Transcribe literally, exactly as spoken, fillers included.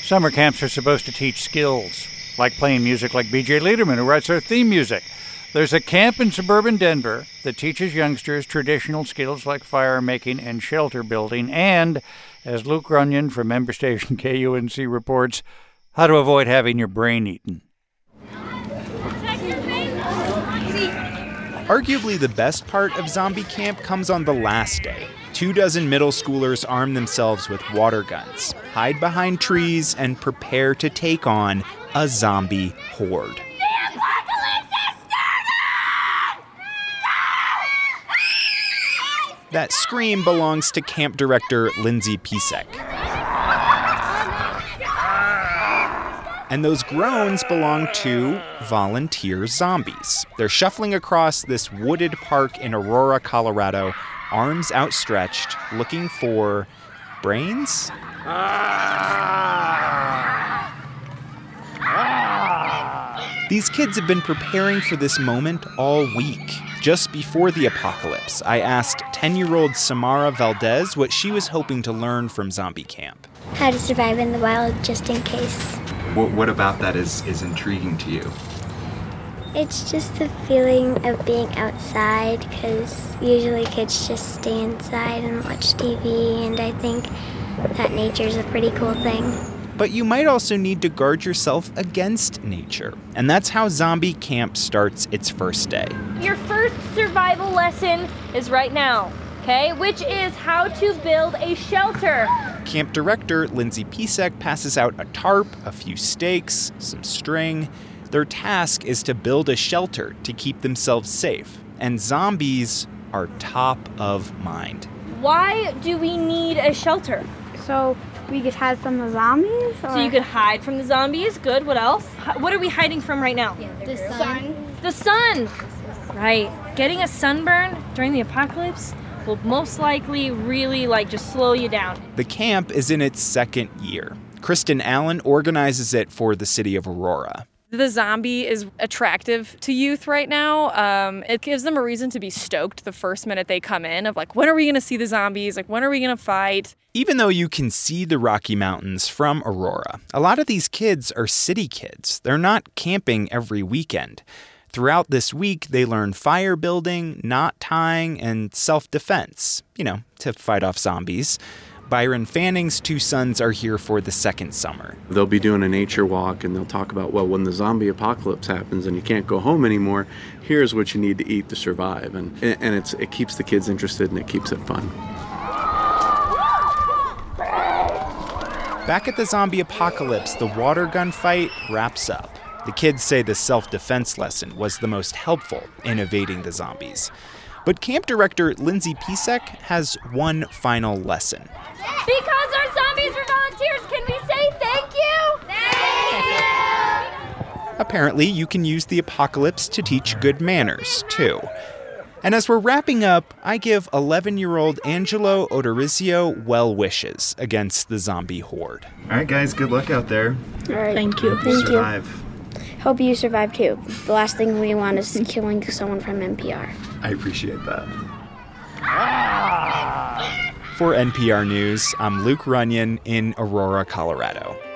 Summer camps are supposed to teach skills, like playing music like B J Liederman, who writes our theme music. There's a camp in suburban Denver that teaches youngsters traditional skills like fire making and shelter building, and, as Luke Runyon from member station K U N C reports, how to avoid having your brain eaten. Arguably the best part of zombie camp comes on the last day. Two dozen middle schoolers arm themselves with water guns, hide behind trees, and prepare to take on a zombie horde. The apocalypse has started! That scream belongs to camp director Lindsay Pisek. And those groans belong to volunteer zombies. They're shuffling across this wooded park in Aurora, Colorado, arms outstretched, looking for brains? These kids have been preparing for this moment all week. Just before the apocalypse, I asked ten-year-old Samara Valdez what she was hoping to learn from zombie camp. How to survive in the wild just in case. What, what about that is, is intriguing to you? It's just the feeling of being outside, because usually kids just stay inside and watch T V, and I think that nature's a pretty cool thing. But you might also need to guard yourself against nature, and that's how zombie camp starts its first day. Your first survival lesson is right now, okay? Which is how to build a shelter. Camp director Lindsay Pisek passes out a tarp, a few stakes, some string. Their task is to build a shelter to keep themselves safe, and zombies are top of mind. Why do we need a shelter? So we could hide from the zombies? Or? So you could hide from the zombies. Good. What else? What are we hiding from right now? The sun. The sun. Right. Getting a sunburn during the apocalypse will most likely really like just slow you down. The camp is in its second year. Kristen Allen organizes it for the city of Aurora. The zombie is attractive to youth right now. Um, it gives them a reason to be stoked the first minute they come in of like, when are we going to see the zombies? Like, when are we going to fight? Even though you can see the Rocky Mountains from Aurora, a lot of these kids are city kids. They're not camping every weekend. Throughout this week, they learn fire building, knot tying, and self-defense, you know, to fight off zombies. Byron Fanning's two sons are here for the second summer. They'll be doing a nature walk and they'll talk about, well, when the zombie apocalypse happens and you can't go home anymore, here's what you need to eat to survive. And and it's it keeps the kids interested and it keeps it fun. Back at the zombie apocalypse, the water gun fight wraps up. The kids say the self-defense lesson was the most helpful in evading the zombies. But camp director Lindsay Pisek has one final lesson. Because our zombies were volunteers, can we say thank you? Thank you! Apparently, you can use the apocalypse to teach good manners, too. And as we're wrapping up, I give eleven-year-old Angelo Odorizio well wishes against the zombie horde. All right, guys, good luck out there. All right. Thank you. Thank Survive. you. Hope you survive too. The last thing we want is killing someone from N P R. I appreciate that. For N P R News, I'm Luke Runyon in Aurora, Colorado.